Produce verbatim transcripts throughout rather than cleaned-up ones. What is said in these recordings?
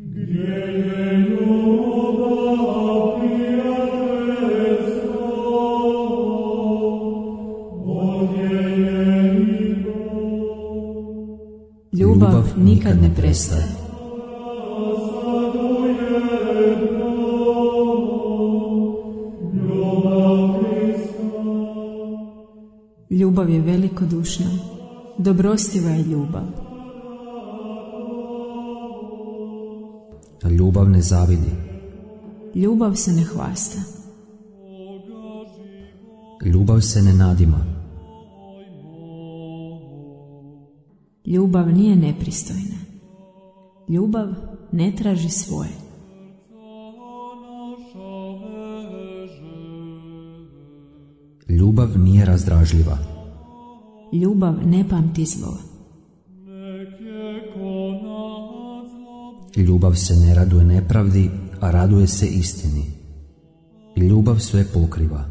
Ljubav nikad ne prestaje. Ljubav je velikodušna, dobrostiva je ljubav. Ljubav ne zavidi. Ljubav se ne hvasta. Ljubav se ne nadima. Ljubav nije nepristojna. Ljubav ne traži svoje. Ljubav nije razdražljiva. Ljubav ne pamti zlo. Ljubav se ne raduje nepravdi, a raduje se istini. Ljubav sve pokriva.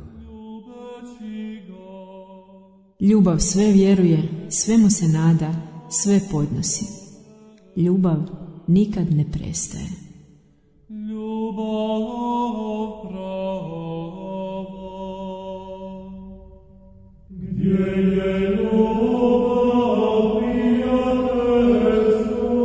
Ljubav sve vjeruje, sve mu se nada, sve podnosi. Ljubav nikad ne prestaje. Ljubav prava. Gdje je ljubav prijateljstvo,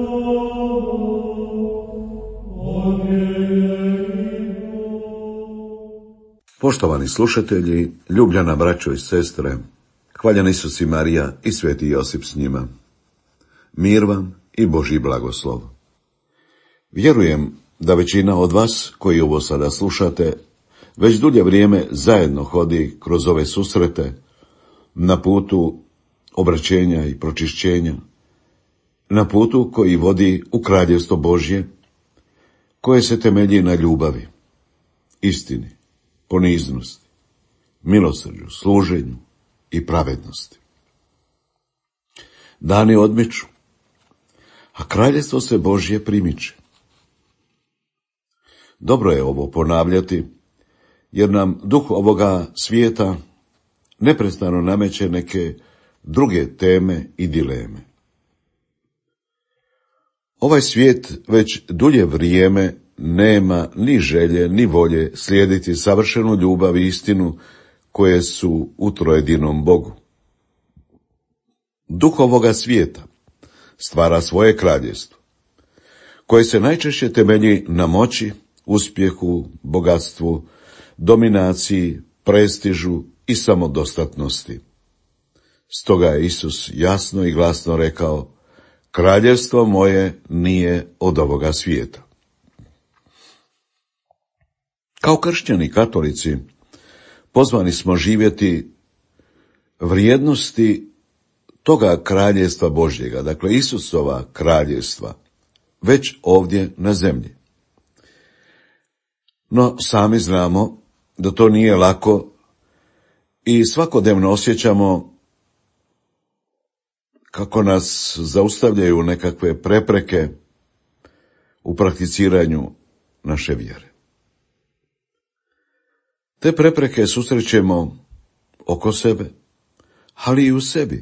ovdje je i Bog. Poštovani slušatelji, ljubljena braćo i sestre, hvaljen Isus i Marija i sveti Josip s njima. Mir vam i Božji blagoslov. Vjerujem da većina od vas, koji ovo sada slušate, već dulje vrijeme zajedno hodi kroz ove susrete, na putu obraćenja i pročišćenja, na putu koji vodi u kraljevstvo Božje, koje se temelji na ljubavi, istini, poniznosti, milosrđu, služenju i pravednosti. Dani odmiču, a kraljevstvo se Božje primiče. Dobro je ovo ponavljati, jer nam duh ovoga svijeta neprestano nameće neke druge teme i dileme. Ovaj svijet već dulje vrijeme nema ni želje ni volje slijediti savršenu ljubav i istinu koje su u trojedinom Bogu. Duh ovoga svijeta stvara svoje kraljevstvo, koje se najčešće temelji na moći, uspjehu, bogatstvu, dominaciji, prestižu i samodostatnosti. Stoga je Isus jasno i glasno rekao: kraljevstvo moje nije od ovoga svijeta. Kao kršćani katolici pozvani smo živjeti vrijednosti toga kraljevstva Božjega, dakle Isusova kraljevstva, već ovdje na zemlji. No, sami znamo da to nije lako i svakodnevno osjećamo kako nas zaustavljaju nekakve prepreke u prakticiranju naše vjere. Te prepreke susrećemo oko sebe, ali i u sebi.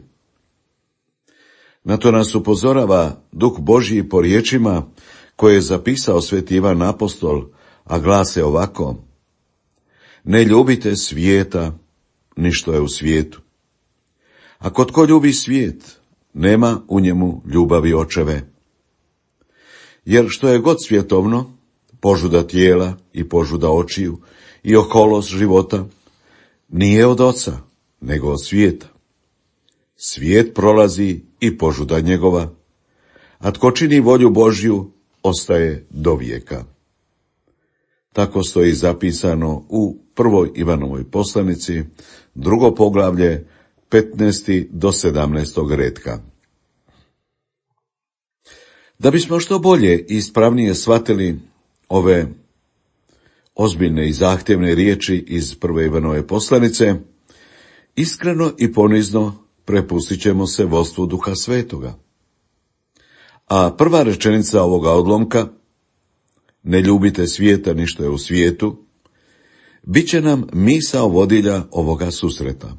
Na to nas upozorava Duh Božji po riječima koje je zapisao sveti Ivan apostol, a glase ovako: ne ljubite svijeta, ni što je u svijetu. Ako tko ljubi svijet, nema u njemu ljubavi očeve. Jer što je god svjetovno, požuda tijela i požuda očiju i oholost života, nije od oca, nego od svijeta. Svijet prolazi i požuda njegova, a tko čini volju Božju, ostaje do vijeka. Tako stoji zapisano u prvoj Ivanovoj poslanici, drugo poglavlje, petnaesti do sedamnaestog redka. Da bismo što bolje i ispravnije shvatili ove ozbiljne i zahtjevne riječi iz prve Ivanove poslanice, iskreno i ponizno prepustit ćemo se vodstvu Duha Svetoga. A prva rečenica ovoga odlomka, ne ljubite svijeta ni što je u svijetu, bit će nam misao vodilja ovoga susreta.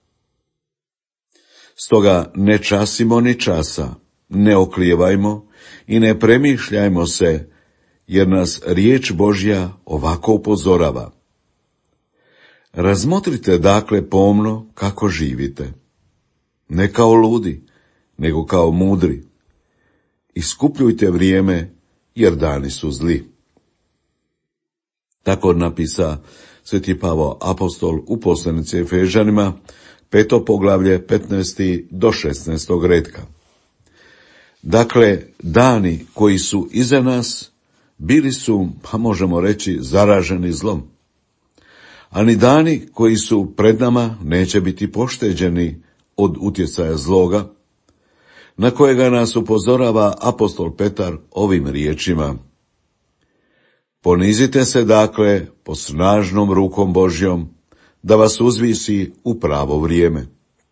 Stoga ne časimo ni časa, ne oklijevajmo i ne premišljajmo se jer nas riječ Božja ovako upozorava. Razmotrite dakle pomno kako živite, ne kao ludi, nego kao mudri. Iskupljujte vrijeme, jer dani su zli. Tako napisa sveti Pavao apostol u poslanici Efežanima, peto poglavlje, petnaesti do šesnaestog redka. Dakle, dani koji su iza nas bili su, pa možemo reći, zaraženi zlom. A ni dani koji su pred nama neće biti pošteđeni od utjecaja zloga, na kojega nas upozorava apostol Petar ovim riječima. Ponizite se dakle pod snažnom rukom Božjom, da vas uzvisi u pravo vrijeme.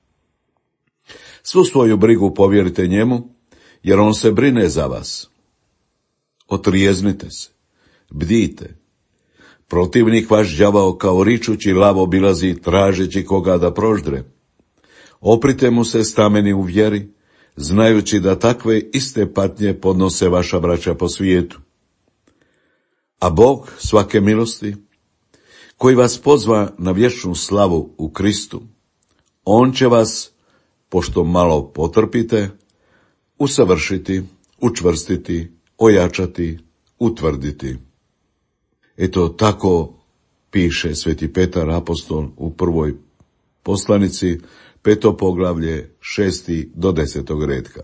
Svu svoju brigu povjerite njemu, jer on se brine za vas. Otrijeznite se, bdijte. Protivnik vaš đavao kao ričući lav obilazi, tražeći koga da proždre. Oprite mu se stameni u vjeri, znajući da takve iste patnje podnose vaša braća po svijetu. A Bog svake milosti, koji vas pozva na vječnu slavu u Kristu, on će vas, pošto malo potrpite, usavršiti, učvrstiti, ojačati, utvrditi. Eto tako piše sveti Petar apostol u prvoj poslanici, peto poglavlje, šesti do desetog redka.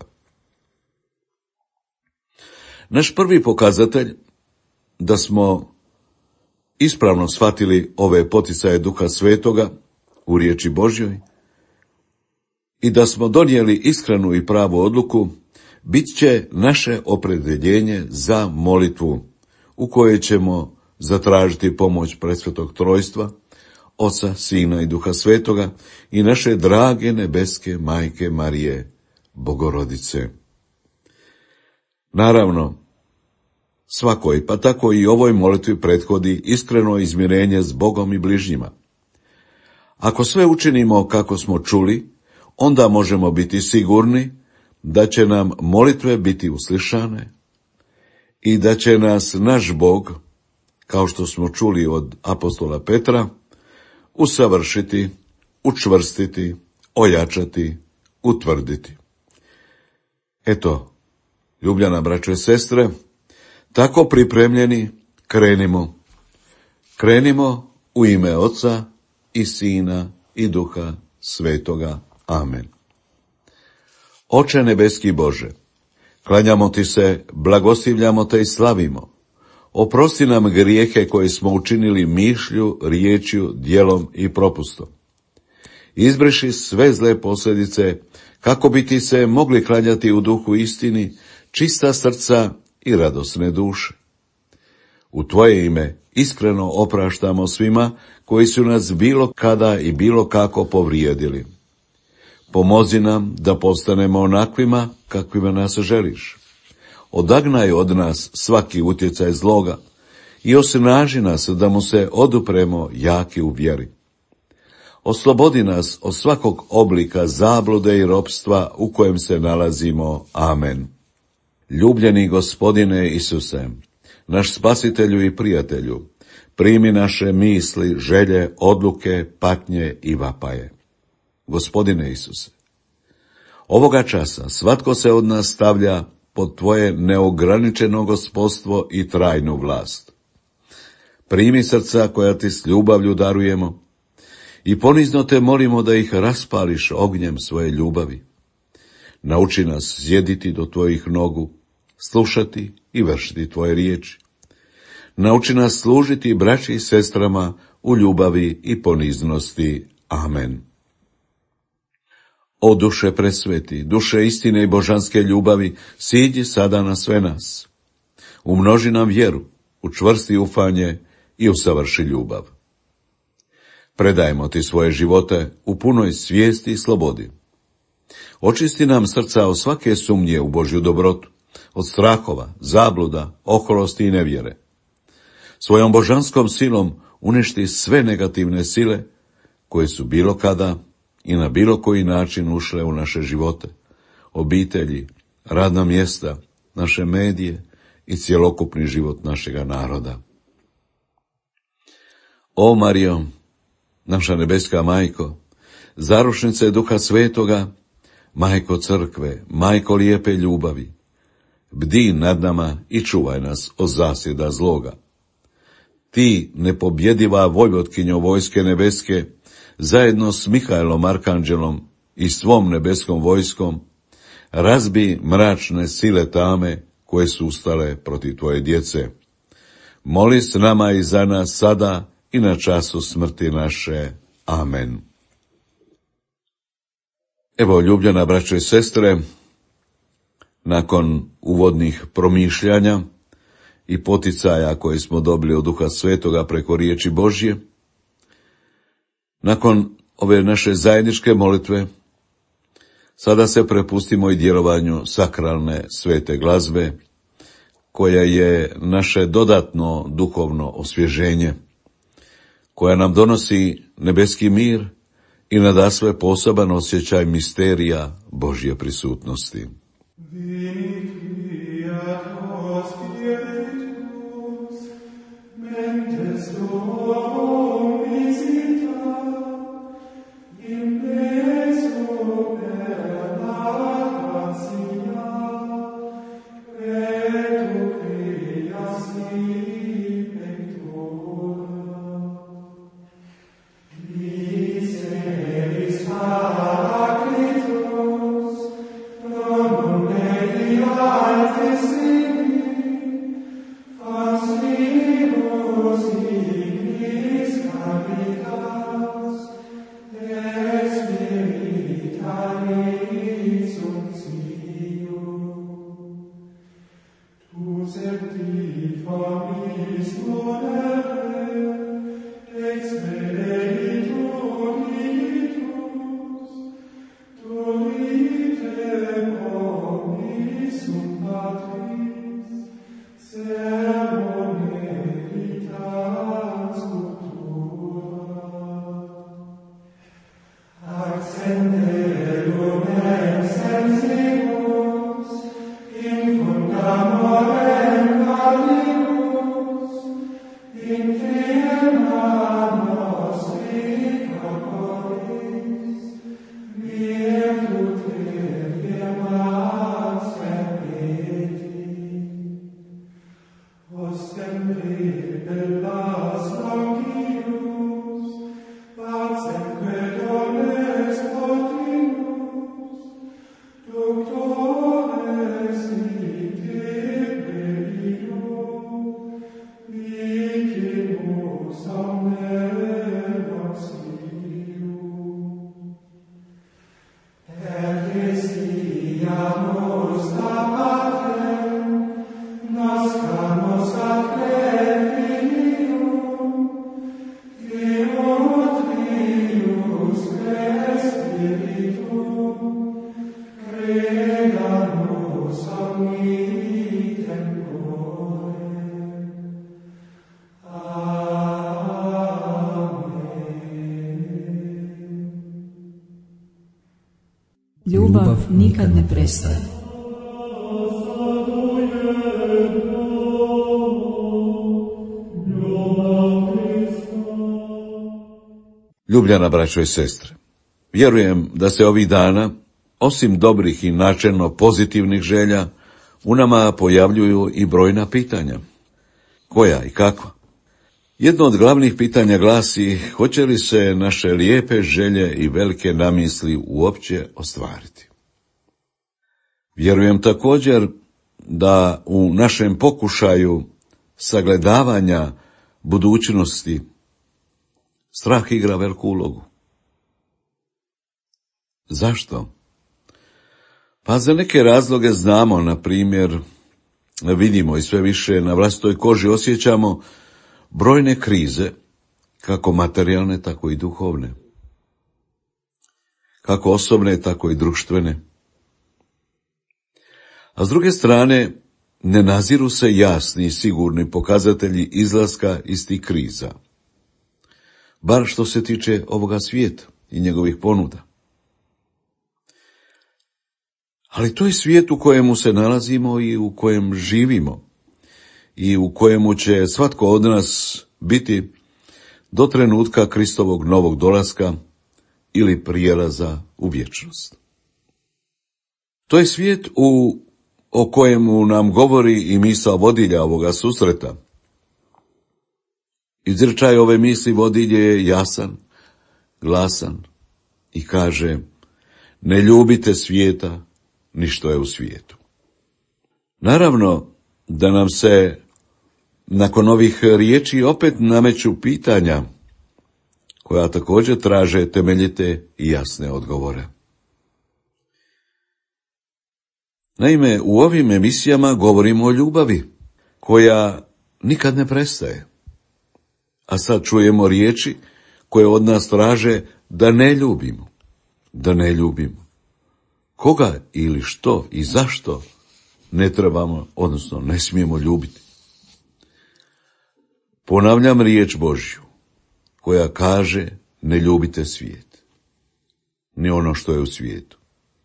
Naš prvi pokazatelj da smo ispravno shvatili ove poticaje Duha Svetoga u riječi Božjoj i da smo donijeli iskrenu i pravu odluku, bit će naše opredjeljenje za molitvu, u kojoj ćemo zatražiti pomoć presvetog trojstva, Oca, Sina i Duha Svetoga i naše drage nebeske Majke Marije, Bogorodice. Naravno, svakoj, pa tako i ovoj molitvi prethodi iskreno izmirenje s Bogom i bližnjima. Ako sve učinimo kako smo čuli, onda možemo biti sigurni da će nam molitve biti uslišane i da će nas naš Bog, kao što smo čuli od apostola Petra, usavršiti, učvrstiti, ojačati, utvrditi. Eto, ljubljena braćo i sestre, tako pripremljeni krenimo. Krenimo u ime Oca i Sina i Duha Svetoga. Amen. Oče nebeski Bože, klanjamo ti se, blagoslivljamo te i slavimo. Oprosti nam grijehe koje smo učinili mišlju, riječju, djelom i propustom. Izbriši sve zle posljedice, kako bi ti se mogli klanjati u duhu istini, čista srca i radosne duše. U tvoje ime iskreno opraštamo svima koji su nas bilo kada i bilo kako povrijedili. Pomozi nam da postanemo onakvima kakvima nas želiš. Odagnaj od nas svaki utjecaj zloga i osnaži nas da mu se odupremo jaki u vjeri. Oslobodi nas od svakog oblika zablude i ropstva u kojem se nalazimo. Amen. Ljubljeni Gospodine Isuse, naš spasitelju i prijatelju, primi naše misli, želje, odluke, patnje i vapaje. Gospodine Isuse, ovoga časa svatko se od nas stavlja pod tvoje neograničeno gospodstvo i trajnu vlast. Primi srca koja ti s ljubavlju darujemo i ponizno te molimo da ih raspališ ognjem svoje ljubavi. Nauči nas sjediti do tvojih nogu, slušati i vršiti tvoje riječi. Nauči nas služiti braći i sestrama u ljubavi i poniznosti. Amen. O duše presveti, duše istine i božanske ljubavi, siđi sada na sve nas. Umnoži nam vjeru, učvrsti ufanje i usavrši ljubav. Predajemo ti svoje živote u punoj svijesti i slobodi. Očisti nam srca od svake sumnje u Božju dobrotu, od strahova, zabluda, oholosti i nevjere. Svojom božanskom silom uništi sve negativne sile koje su bilo kada i na bilo koji način ušle u naše živote, obitelji, radna mjesta, naše medije i cjelokupni život našega naroda. O Marijo, naša nebeska majko, zaručnice Duha Svetoga, majko crkve, majko lijepe ljubavi, bdi nad nama i čuvaj nas od zasjeda zloga. Ti, nepobjediva vojvotkinjo vojske nebeske, zajedno s Mihajlom Arkanđelom i svom nebeskom vojskom, razbi mračne sile tame koje su ustale protiv tvoje djece. Moli s nama i za nas sada i na času smrti naše. Amen. Evo, ljubljena braćo i sestre, nakon uvodnih promišljanja i poticaja koje smo dobili od Duha Svetoga preko riječi Božje, nakon ove naše zajedničke molitve, sada se prepustimo i djelovanju sakralne svete glazbe, koja je naše dodatno duhovno osvježenje, koja nam donosi nebeski mir i nadasve poseban osjećaj misterija Božje prisutnosti. Ljubav nikad ne prestaje. Ljubljana braćo i sestre, vjerujem da se ovih dana, osim dobrih i načelno pozitivnih želja, u nama pojavljuju i brojna pitanja. Koja i kakva? Jedno od glavnih pitanja glasi, hoće li se naše lijepe želje i velike namisli uopće ostvariti? Vjerujem također da u našem pokušaju sagledavanja budućnosti strah igra veliku ulogu. Zašto? Pa za neke razloge znamo, na primjer, vidimo i sve više na vlastitoj koži osjećamo brojne krize, kako materijalne, tako i duhovne, kako osobne, tako i društvene. A s druge strane, ne naziru se jasni i sigurni pokazatelji izlaska iz tih kriza, bar što se tiče ovoga svijeta i njegovih ponuda. Ali to je svijet u kojemu se nalazimo i u kojem živimo, i u kojemu će svatko od nas biti do trenutka Kristovog novog dolaska ili prijelaza u vječnost. To je svijet u, o kojemu nam govori i misao vodilja ovoga susreta. Izričaj ove misli vodilje je jasan, glasan i kaže: ne ljubite svijeta, ni što je u svijetu. Naravno da nam se nakon ovih riječi opet nameću pitanja koja također traže temeljite i jasne odgovore. Naime, u ovim emisijama govorimo o ljubavi koja nikad ne prestaje. A sad čujemo riječi koje od nas traže da ne ljubimo, da ne ljubimo. Koga ili što i zašto ne trebamo, odnosno ne smijemo ljubiti? Ponavljam riječ Božju koja kaže: ne ljubite svijet, ni ono što je u svijetu.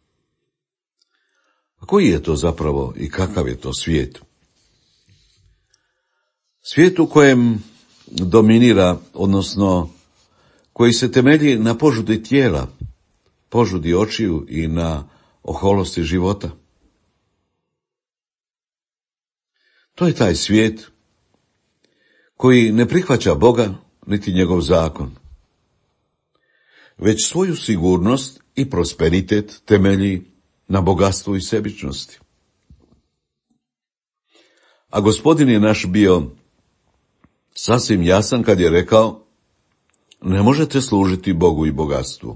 A koji je to zapravo i kakav je to svijet? Svijet u kojem dominira, odnosno koji se temelji na požudi tijela, požudi očiju i na oholosti života. To je taj svijet koji ne prihvaća Boga niti njegov zakon, već svoju sigurnost i prosperitet temelji na bogatstvu i sebičnosti. A Gospodin je naš bio sasvim jasan kad je rekao: ne možete služiti Bogu i bogatstvu.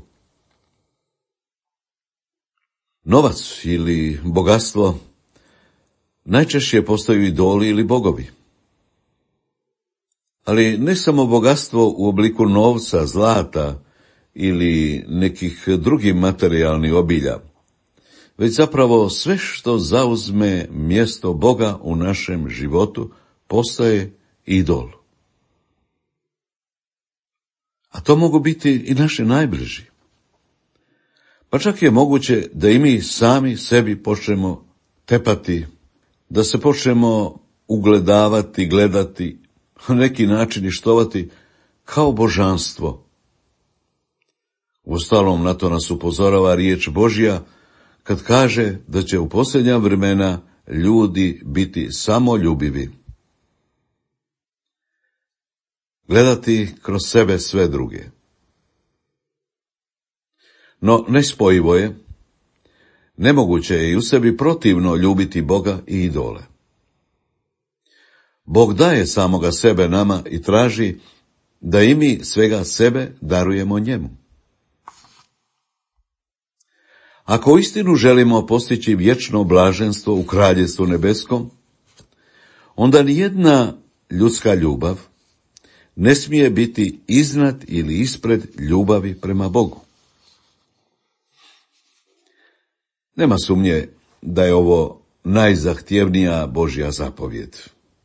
Novac ili bogatstvo najčešće postaju idoli ili bogovi. Ali ne samo bogatstvo u obliku novca, zlata ili nekih drugih materijalnih obilja, već zapravo sve što zauzme mjesto Boga u našem životu postaje idol. A to mogu biti i naši najbliži. Pa čak je moguće da i mi sami sebi počnemo tepati, da se počnemo ugledavati, gledati, na neki način ištovati kao božanstvo. Uostalom, na to nas upozorava riječ Božja kad kaže da će u posljednja vremena ljudi biti samoljubivi. Gledati kroz sebe sve druge. No, nespojivo je, nemoguće je i u sebi protivno ljubiti Boga i idole. Bog daje samoga sebe nama i traži da i mi svega sebe darujemo njemu. Ako uistinu želimo postići vječno blaženstvo u kraljevstvu nebeskom, onda nijedna ljudska ljubav ne smije biti iznad ili ispred ljubavi prema Bogu. Nema sumnje da je ovo najzahtjevnija Božja zapovjed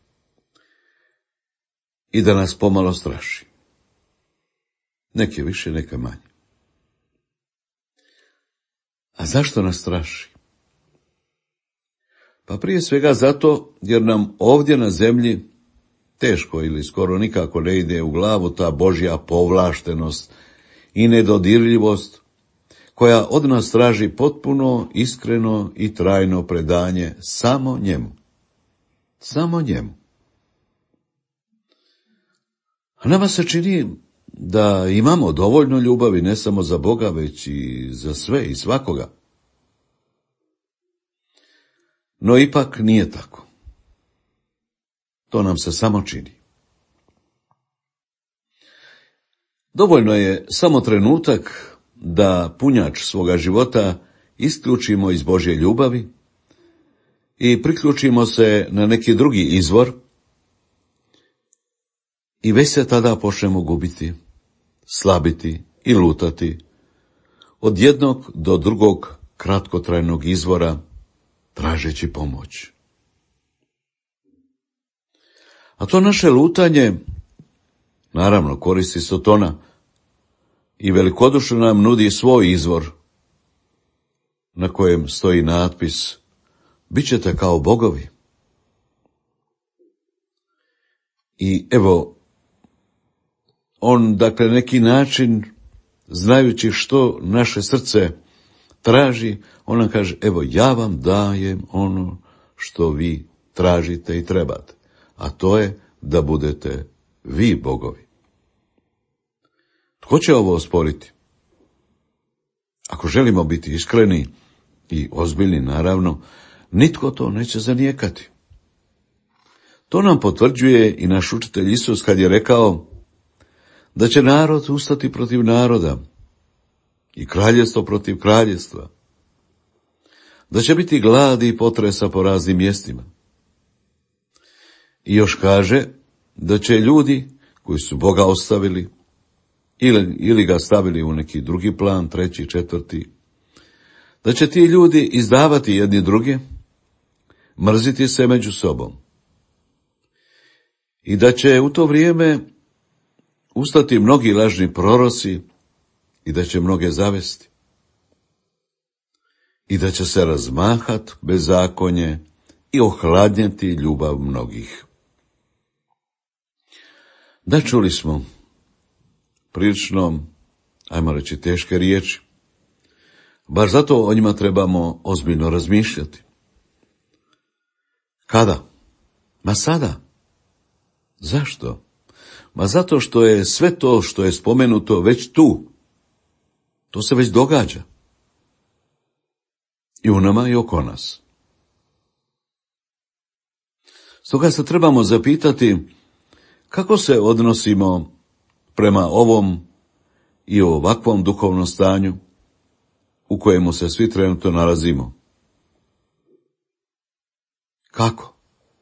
i da nas pomalo straši. Neke više, neke manje. A zašto nas straši? Pa prije svega zato jer nam ovdje na zemlji teško ili skoro nikako ne ide u glavu ta Božja povlaštenost i nedodirljivost koja od nas traži potpuno, iskreno i trajno predanje samo njemu. Samo njemu. A nama se čini da imamo dovoljno ljubavi ne samo za Boga, već i za sve i svakoga. No ipak nije tako. To nam se samo čini. Dovoljno je samo trenutak da punjač svoga života isključimo iz Božje ljubavi i priključimo se na neki drugi izvor i već se tada počnemo gubiti, slabiti i lutati od jednog do drugog kratkotrajnog izvora tražeći pomoć. A to naše lutanje, naravno, koristi Sotona i velikodušno nam nudi svoj izvor na kojem stoji natpis: bit ćete kao bogovi. I evo, on, dakle, neki način, znajući što naše srce traži, on nam kaže, evo, ja vam dajem ono što vi tražite i trebate, a to je da budete vi bogovi. Tko će ovo osporiti? Ako želimo biti iskreni i ozbiljni, naravno, nitko to neće zanijekati. To nam potvrđuje i naš učitelj Isus kad je rekao da će narod ustati protiv naroda i kraljevstvo protiv kraljevstva, da će biti gladi i potresa po raznim mjestima. I još kaže da će ljudi koji su Boga ostavili ili, ili ga stavili u neki drugi plan, treći, četvrti, da će ti ljudi izdavati jedni druge, mrziti se među sobom. I da će u to vrijeme ustati mnogi lažni proroci i da će mnoge zavesti. I da će se razmahat bezakonje i ohladnjati ljubav mnogih. Da, čuli smo prilično, ajmo reći, teške riječi. Baš zato o njima trebamo ozbiljno razmišljati. Kada? Ma sada. Zašto? Ma zato što je sve to što je spomenuto već tu. To se već događa. I u nama i oko nas. Stoga se trebamo zapitati kako se odnosimo prema ovom i ovakvom duhovnom stanju u kojemu se svi trenutno nalazimo. Kako?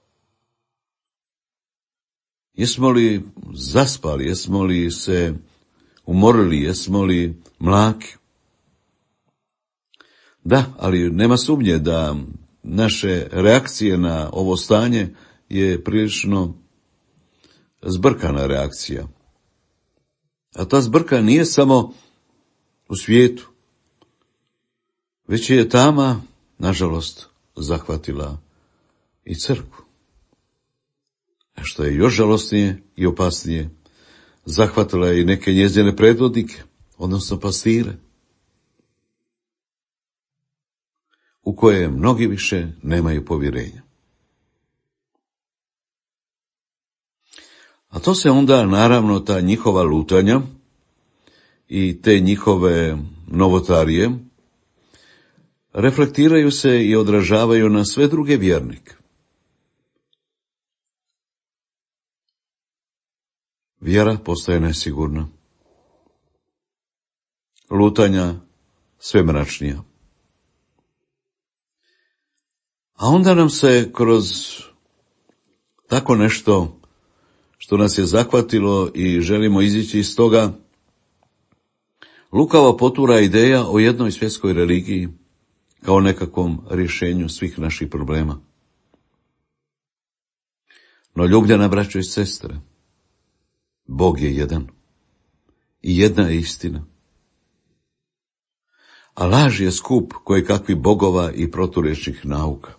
Jesmo li zaspali, jesmo li se umorili, jesmo li mlaki? Da, ali nema sumnje da naše reakcije na ovo stanje je prilično zbrkana reakcija. A ta zbrka nije samo u svijetu, već je tama, nažalost, zahvatila i crkvu. A što je još žalosnije i opasnije, zahvatila je i neke njezine predvodnike, odnosno pastire, u koje mnogi više nemaju povjerenja. A to se onda, naravno, ta njihova lutanja i te njihove novotarije reflektiraju se i odražavaju na sve druge vjernike. Vjera postaje nesigurna. Lutanja sve mračnija. A onda nam se kroz tako nešto što nas je zahvatilo i želimo izići iz toga, lukavo potura ideja o jednoj svjetskoj religiji kao nekakvom rješenju svih naših problema. No, ljubljena braćo i sestre, Bog je jedan i jedna je istina. A laž je skup koje kakvi bogova i proturječnih nauka.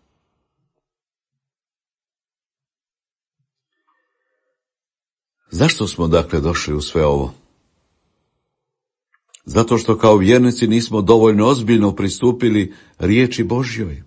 Zašto smo dakle došli u sve ovo? Zato što kao vjernici nismo dovoljno ozbiljno pristupili riječi Božjoj.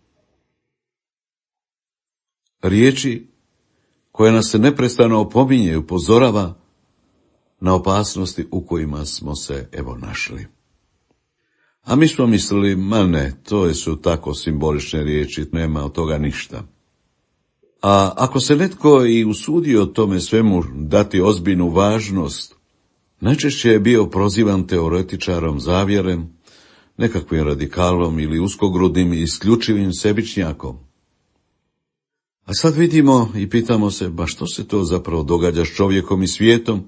Riječi koja nas se neprestano opominje i upozorava na opasnosti u kojima smo se evo našli. A mi smo mislili, ma ne, to su tako simbolične riječi, nema od toga ništa. A ako se netko i usudio tome svemu dati ozbiljnu važnost, najčešće je bio prozivan teoretičarom zavjere, nekakvim radikalom ili uskogrudnim i isključivim sebičnjakom. A sad vidimo i pitamo se, ba što se to zapravo događa s čovjekom i svijetom,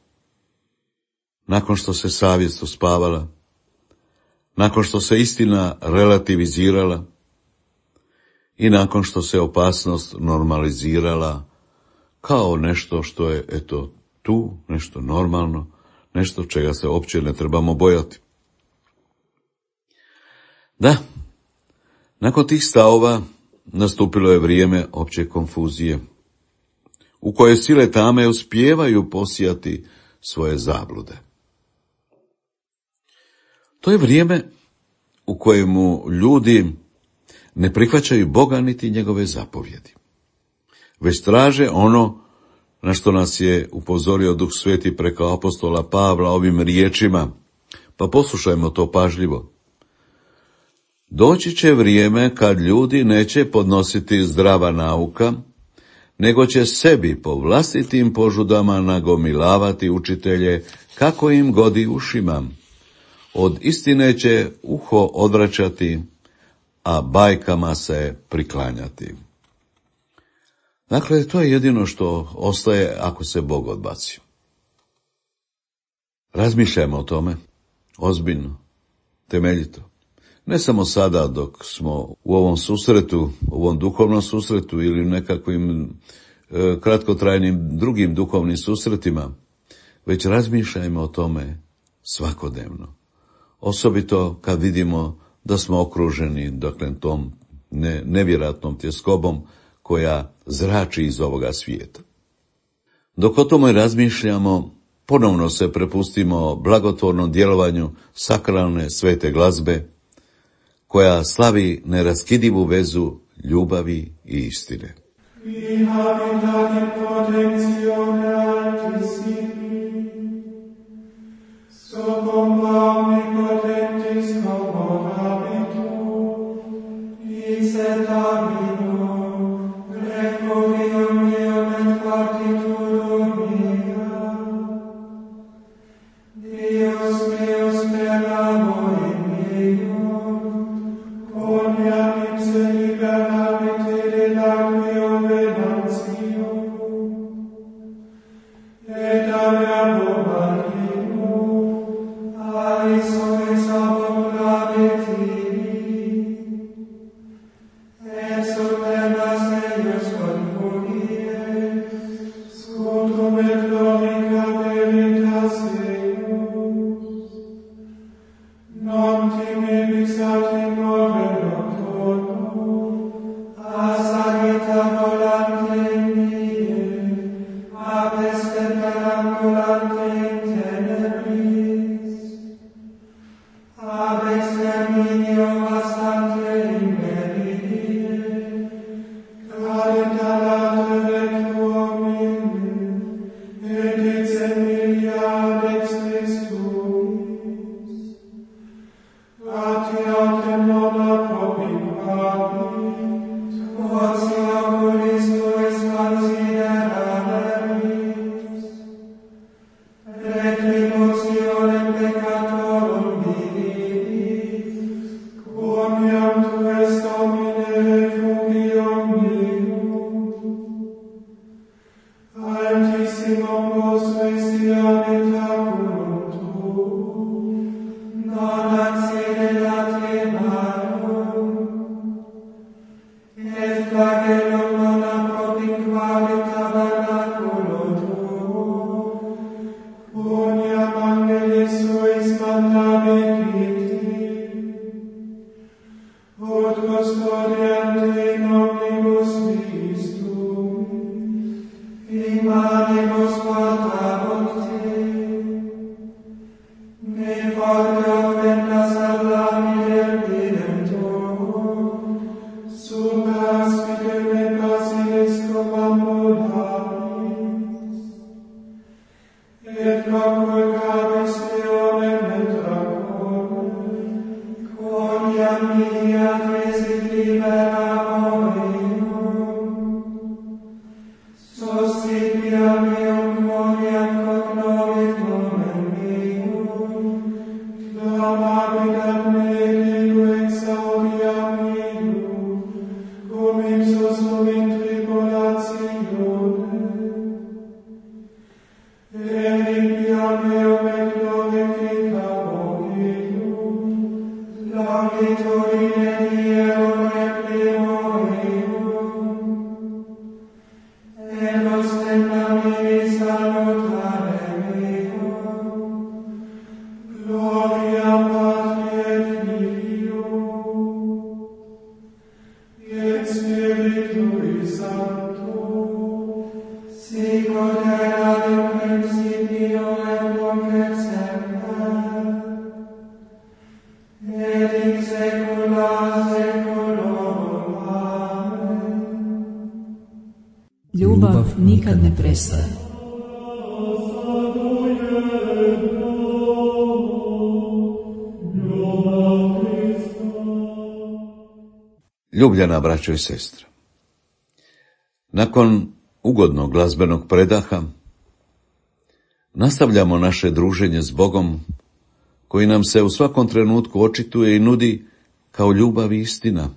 nakon što se savjest uspavala, nakon što se istina relativizirala i nakon što se opasnost normalizirala kao nešto što je, eto, tu, nešto normalno, nešto čega se uopće ne trebamo bojati. Da, nakon tih stavova nastupilo je vrijeme opće konfuzije, u koje sile tame uspijevaju posijati svoje zablude. To je vrijeme u kojemu ljudi ne prihvaćaju Boga niti njegove zapovjedi, već traže ono na što nas je upozorio Duh Sveti preko apostola Pavla ovim riječima, pa poslušajmo to pažljivo. Doći će vrijeme kad ljudi neće podnositi zdrava nauka, nego će sebi po vlastitim požudama nagomilavati učitelje kako im godi ušima. Od istine će uho odvraćati, a bajkama se priklanjati. Dakle, to je jedino što ostaje ako se Bog odbaci. Razmišljajmo o tome, ozbiljno, temeljito. Ne samo sada dok smo u ovom susretu, u ovom duhovnom susretu ili nekakvim e, kratkotrajnim drugim duhovnim susretima, već razmišljajmo o tome svakodnevno. Osobito kad vidimo da smo okruženi, dakle, tom ne, nevjerojatnom tjeskobom koja zrači iz ovoga svijeta. Dok o tome razmišljamo, ponovno se prepustimo blagotvornom djelovanju sakralne svete glazbe, koja slavi neraskidivu vezu ljubavi i istine. Santo, Ljubav nikad ne prestaje. Ljubljena braćo i sestre, nakon ugodnog glazbenog predaha nastavljamo naše druženje s Bogom, koji nam se u svakom trenutku očituje i nudi kao ljubav i istina.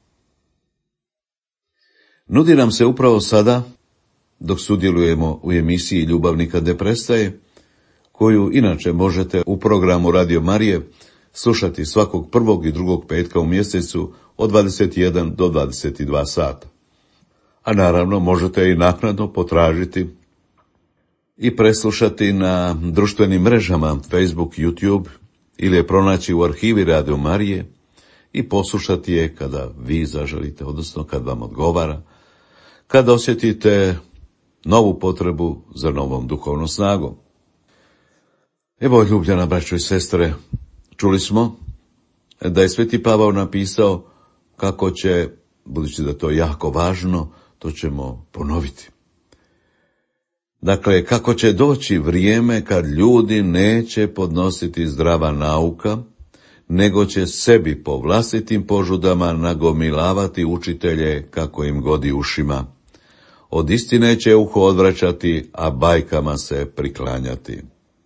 Nudi nam se upravo sada, dok sudjelujemo u emisiji Ljubav nikad ne prestaje, koju inače možete u programu Radio Marije slušati svakog prvog i drugog petka u mjesecu od dvadeset jedan do dvadeset dva sata. A naravno možete i naknadno potražiti i preslušati na društvenim mrežama Facebook, YouTube ili je pronaći u arhivi Radio Marije i poslušati je kada vi zaželite, odnosno kad vam odgovara, kada osjetite novu potrebu za novom duhovnom snagom. Evo, ljubljena braćo i sestre, čuli smo da je Sveti Pavao napisao kako će, budući da to je jako važno, to ćemo ponoviti. Dakle, kako će doći vrijeme kad ljudi neće podnositi zdrava nauka, nego će sebi po vlastitim požudama nagomilavati učitelje kako im godi ušima. Od istine će uho odvraćati, a bajkama se priklanjati.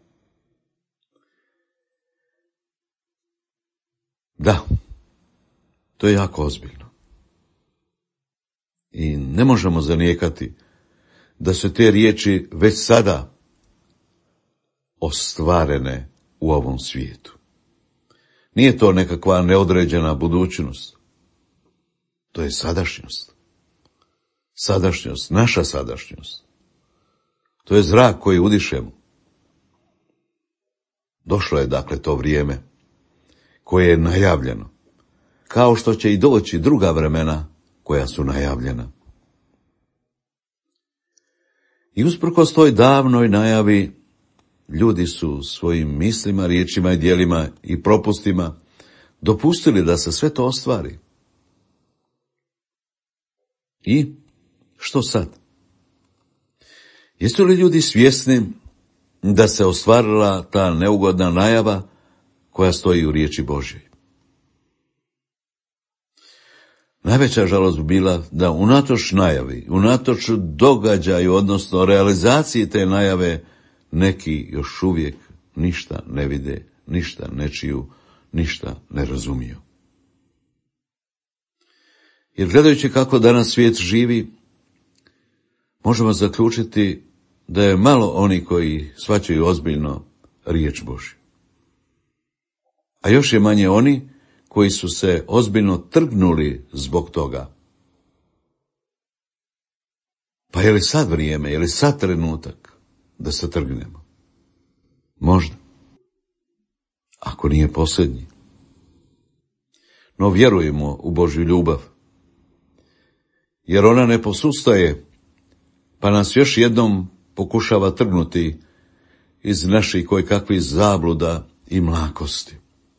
Da, to je jako ozbiljno. I ne možemo zanijekati da su te riječi već sada ostvarene u ovom svijetu. Nije to nekakva neodređena budućnost. To je sadašnjost. Sadašnjost, naša sadašnjost. To je zrak koji udišemo. Došlo je dakle to vrijeme koje je najavljeno, kao što će i doći druga vremena koja su najavljena. I usprkos toj davnoj najavi, ljudi su svojim mislima, riječima i djelima i propustima dopustili da se sve to ostvari. I što sad? Jesu li ljudi svjesni da se ostvarila ta neugodna najava koja stoji u riječi Božjoj? Najveća žalost bi bila da unatoč najavi, unatoč događaju, odnosno realizaciji te najave, neki još uvijek ništa ne vide, ništa ne čuju, ništa ne razumiju. Jer gledajući kako danas svijet živi, možemo zaključiti da je malo oni koji shvaćaju ozbiljno riječ Božju. A još je manje oni koji su se ozbiljno trgnuli zbog toga. Pa je li sad vrijeme, je li sad trenutak da se trgnemo? Možda. Ako nije posljednji. No vjerujemo u Božju ljubav. Jer ona ne posustaje, pa nas još jednom pokušava trgnuti iz naših kojekakvih zabluda i mlakosti.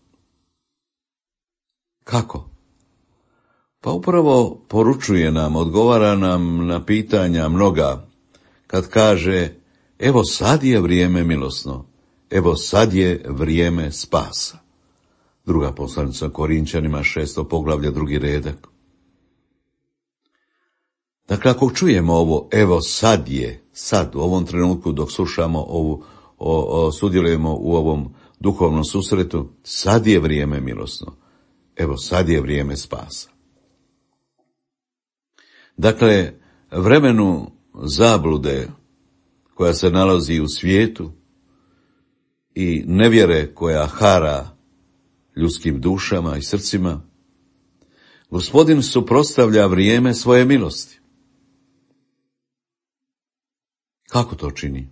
Kako? Pa upravo poručuje nam, odgovara nam na pitanja mnoga, kad kaže, evo sad je vrijeme milosno, evo sad je vrijeme spasa. Druga poslanica Korinčanima, šesto poglavlje, drugi redak. Dakle, ako čujemo ovo, evo sad je, sad, u ovom trenutku dok slušamo ovu, o, o, sudjelujemo u ovom duhovnom susretu, sad je vrijeme milosno. Evo, sad je vrijeme spasa. Dakle, vremenu zablude koja se nalazi u svijetu i nevjere koja hara ljudskim dušama i srcima, Gospodin suprotstavlja vrijeme svoje milosti. Kako to čini?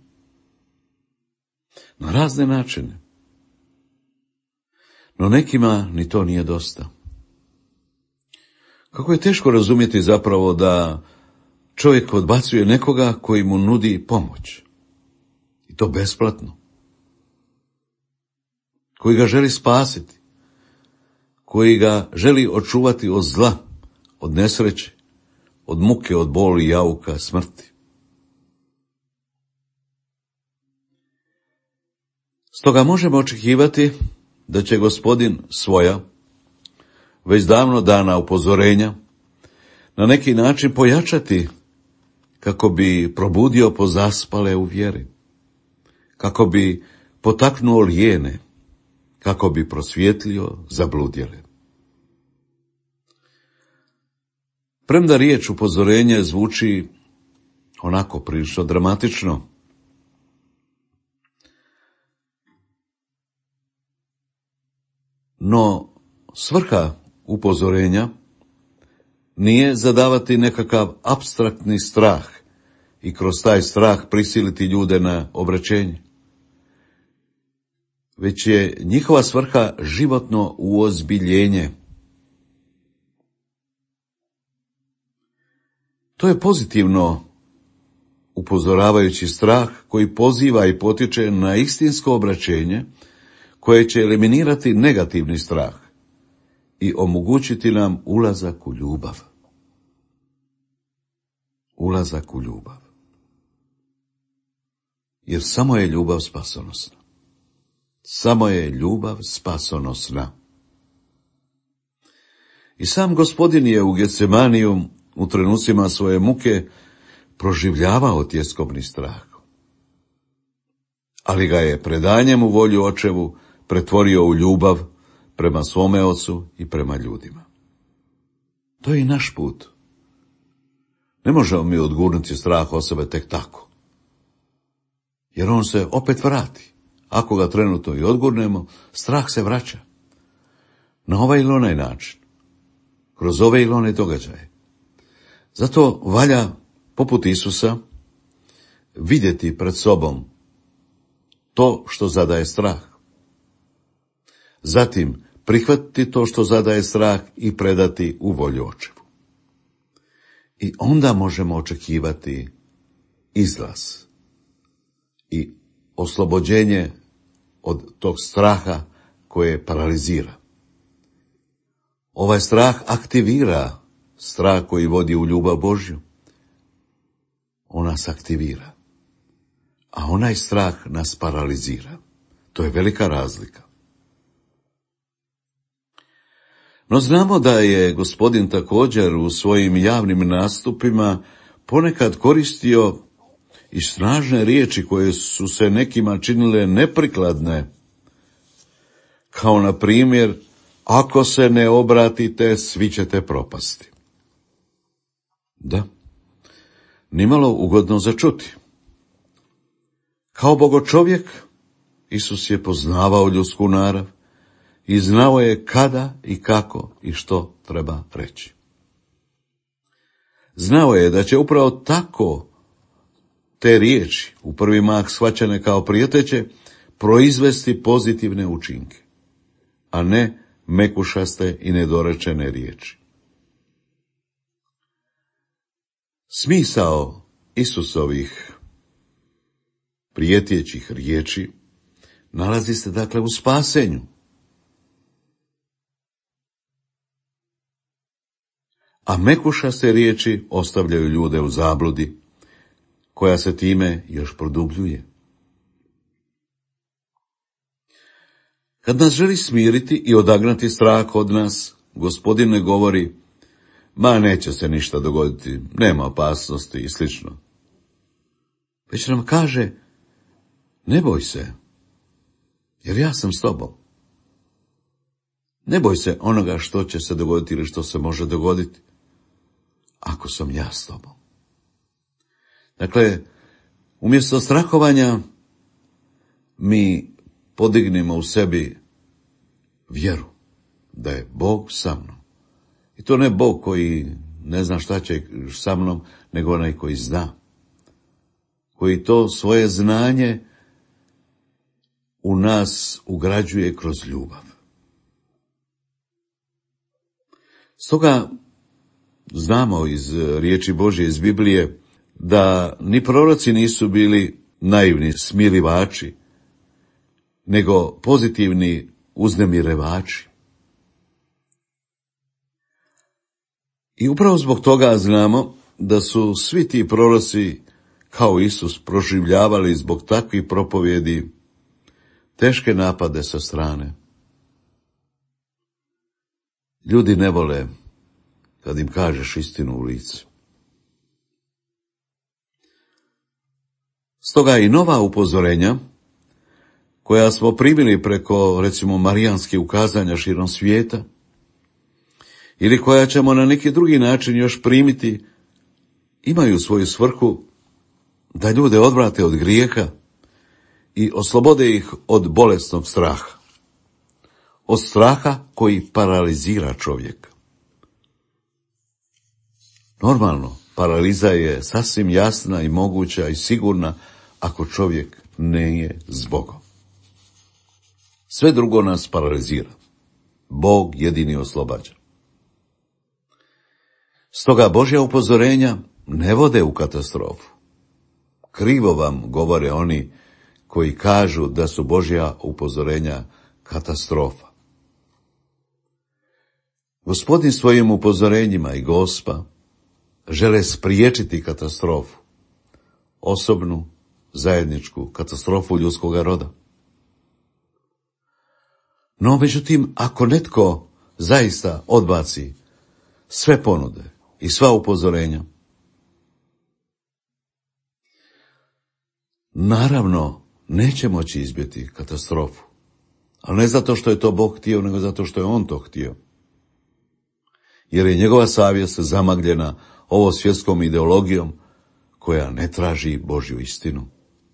Na razne načine. No nekima ni to nije dosta. Kako je teško razumjeti zapravo da čovjek odbacuje nekoga koji mu nudi pomoć. I to besplatno. Koji ga želi spasiti. Koji ga želi očuvati od zla, od nesreće, od muke, od boli, jauka, smrti. Stoga možemo očekivati da će Gospodin svoja, već davno dana upozorenja, na neki način pojačati kako bi probudio pozaspale u vjeri, kako bi potaknuo lijene, kako bi prosvjetlio zabludjele. Premda riječ upozorenja zvuči onako prilično dramatično, no svrha upozorenja nije zadavati nekakav apstraktni strah i kroz taj strah prisiliti ljude na obraćenje, već je njihova svrha životno uozbiljenje. To je pozitivno upozoravajući strah koji poziva i potiče na istinsko obraćenje koje će eliminirati negativni strah i omogućiti nam ulazak u ljubav. Ulazak u ljubav. Jer samo je ljubav spasonosna. Samo je ljubav spasonosna. I sam Gospodin je u Getsemaniju u trenucima svoje muke proživljavao tjeskobni strah. Ali ga je predanjem u volju očevu pretvorio u ljubav prema svome ocu i prema ljudima. To je i naš put. Ne možemo mi odgurnuti strah od sebe tek tako. Jer on se opet vrati. Ako ga trenutno i odgurnemo, strah se vraća. Na ovaj ili onaj način. Kroz ove ili one događaje. Zato valja, poput Isusa, vidjeti pred sobom to što zadaje strah. Zatim prihvatiti to što zadaje strah i predati u volju očevu. I onda možemo očekivati izlaz i oslobođenje od tog straha koje paralizira. Ovaj strah aktivira strah koji vodi u ljubav Božju. On nas aktivira, a onaj strah nas paralizira. To je velika razlika. No znamo da je Gospodin također u svojim javnim nastupima ponekad koristio i snažne riječi koje su se nekima činile neprikladne, kao na primjer, ako se ne obratite, svi ćete propasti. Da, nimalo ugodno za čuti. Kao bogočovjek, Isus je poznavao ljudsku narav i znao je kada i kako i što treba reći. Znao je da će upravo tako te riječi, u prvi mah shvaćane kao prijeteće, proizvesti pozitivne učinke, a ne mekušaste i nedorečene riječi. Smisao Isusovih prijetećih riječi nalazi se dakle u spasenju. A mekušaste riječi ostavljaju ljude u zabludi, koja se time još produbljuje. Kad nas želi smiriti i odagnati strah od nas, Gospodin ne govori, ma neće se ništa dogoditi, nema opasnosti i slično. Već nam kaže, ne boj se, jer ja sam s tobom. Ne boj se onoga što će se dogoditi ili što se može dogoditi, ako sam ja s tobom. Dakle, umjesto strahovanja mi podignemo u sebi vjeru da je Bog sa mnom. I to ne Bog koji ne zna šta će sa mnom, nego onaj koji zna. Koji to svoje znanje u nas ugrađuje kroz ljubav. Stoga znamo iz riječi Božje, iz Biblije, da ni proroci nisu bili naivni smirivači, nego pozitivni uznemirevači. I upravo zbog toga znamo da su svi ti proroci kao Isus proživljavali zbog takvih propovjedi teške napade sa strane. Ljudi ne vole kad im kažeš istinu u lice. Stoga i nova upozorenja, koja smo primili preko, recimo, marijanskih ukazanja širom svijeta, ili koja ćemo na neki drugi način još primiti, imaju svoju svrhu da ljude odvrate od grijeha i oslobode ih od bolesnog straha. Od straha koji paralizira čovjeka. Normalno, paraliza je sasvim jasna i moguća i sigurna ako čovjek ne je s Bogom. Sve drugo nas paralizira. Bog jedini oslobađa. Stoga Božja upozorenja ne vode u katastrofu. Krivo vam govore oni koji kažu da su Božja upozorenja katastrofa. Gospodin svojim upozorenjima i Gospa žele spriječiti katastrofu, osobnu, zajedničku katastrofu ljudskoga roda. No, međutim, ako netko zaista odbaci sve ponude i sva upozorenja, naravno neće moći izbjeti katastrofu. Ali ne zato što je to Bog htio, nego zato što je on to htio. Jer je njegova savjest zamagljena ovo svjetskom ideologijom koja ne traži Božju istinu.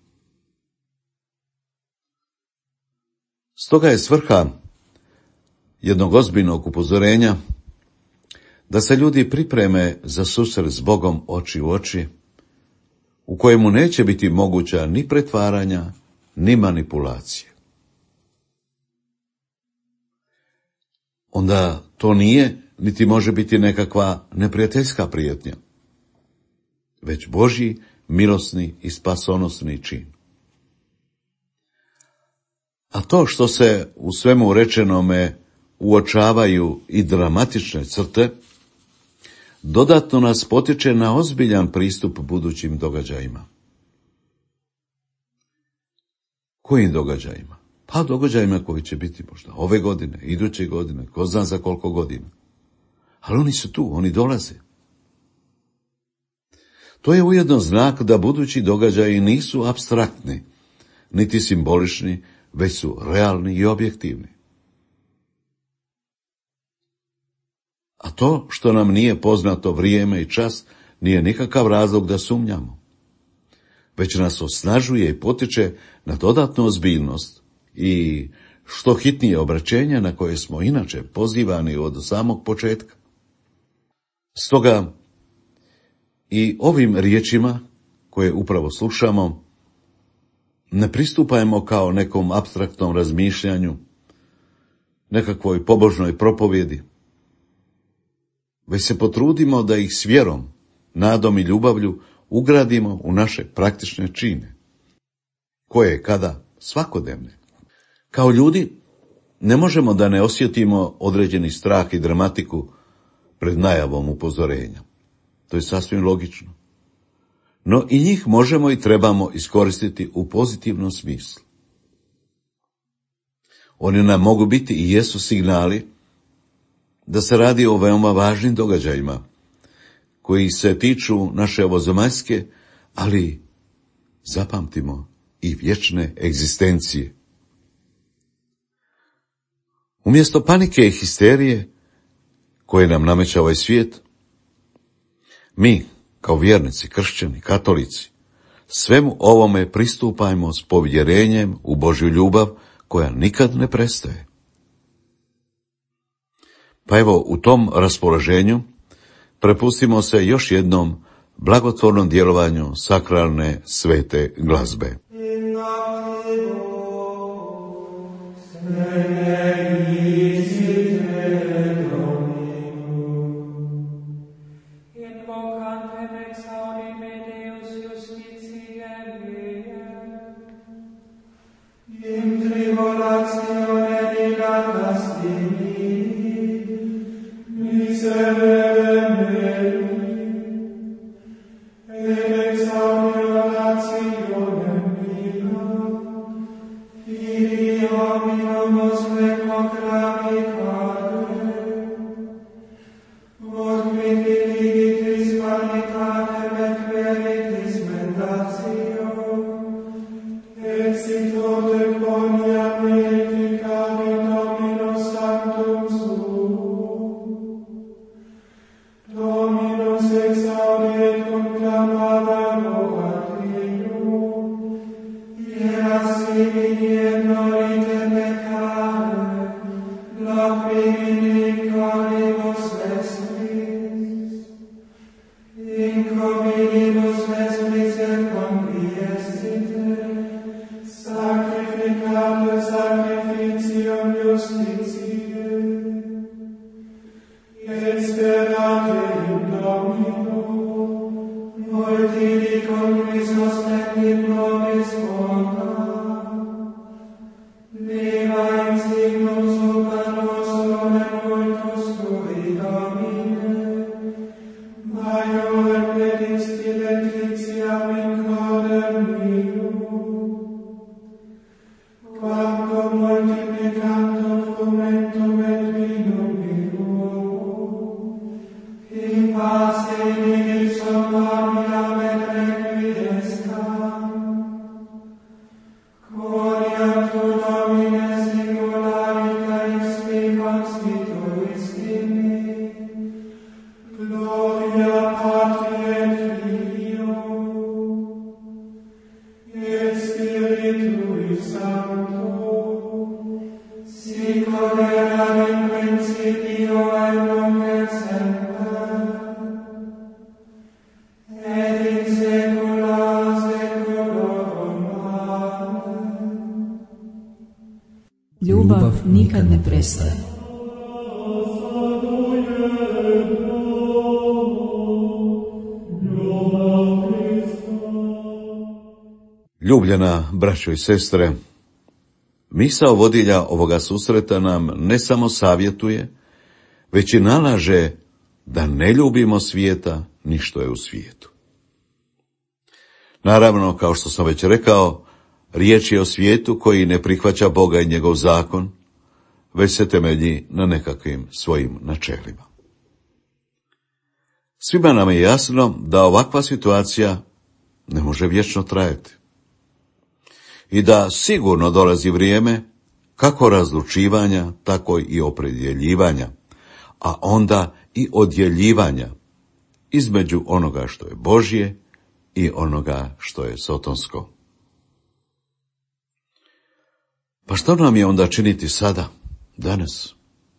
Stoga je svrha jednog ozbiljnog upozorenja da se ljudi pripreme za susret s Bogom oči u oči, u kojemu neće biti moguća ni pretvaranja, ni manipulacije. Onda to nije, niti može biti nekakva neprijateljska prijetnja, već Božji milosni i spasonosni čin. A to što se u svemu rečenome uočavaju i dramatične crte, dodatno nas potiče na ozbiljan pristup budućim događajima. Kojim događajima? Pa događajima koji će biti možda ove godine, iduće godine, ko zna za koliko godina. Ali oni su tu, oni dolaze. To je ujedno znak da budući događaji nisu apstraktni, niti simbolični, već su realni i objektivni. A to što nam nije poznato vrijeme i čas nije nikakav razlog da sumnjamo, već nas osnažuje i potiče na dodatnu ozbiljnost i što hitnije obraćenje na koje smo inače pozivani od samog početka. Stoga i ovim riječima koje upravo slušamo ne pristupajmo kao nekom apstraktnom razmišljanju, nekakvoj pobožnoj propovjedi, već se potrudimo da ih s vjerom, nadom i ljubavlju ugradimo u naše praktične čine, koje kada svakodnevne. Kao ljudi ne možemo da ne osjetimo određeni strah i dramatiku pred najavom upozorenja. To je sasvim logično. No i njih možemo i trebamo iskoristiti u pozitivnom smislu. Oni nam mogu biti i jesu signali da se radi o veoma važnim događajima, koji se tiču naše ovozemaljske, ali zapamtimo i vječne egzistencije. Umjesto panike i histerije koje nam nameće ovaj svijet, mi, kao vjernici, kršćani, katolici, svemu ovome pristupajmo s povjerenjem u Božju ljubav koja nikad ne prestaje. Pa evo, u tom raspoloženju prepustimo se još jednom blagotvornom djelovanju sakralne svete glazbe. Miserere mei, Ljubav nikad ne prestaje. Ljubljena braćo i sestre, misao vodilja ovoga susreta nam ne samo savjetuje, već i nalaže da ne ljubimo svijeta ni što je u svijetu. Naravno, kao što sam već rekao, riječ je o svijetu koji ne prihvaća Boga i njegov zakon, već se temelji na nekakvim svojim načelima. Svima nam je jasno da ovakva situacija ne može vječno trajati i da sigurno dolazi vrijeme kako razlučivanja, tako i opredjeljivanja, a onda i odjeljivanja između onoga što je Božje i onoga što je sotonsko. Pa što nam je onda činiti sada, danas?